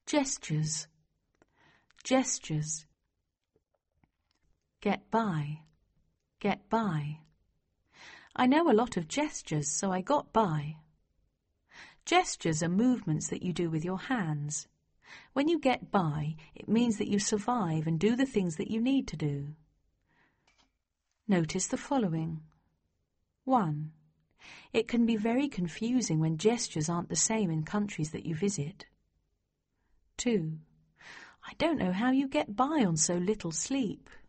Gestures. Gestures. Get by. Get by. I know a lot of gestures, so I got by. Gestures are movements that you do with your hands. When you get by, it means that you survive and do the things that you need to do. Notice the following. 1. It can be very confusing when gestures aren't the same in countries that you visit. 2. I don't know how you get by on so little sleep.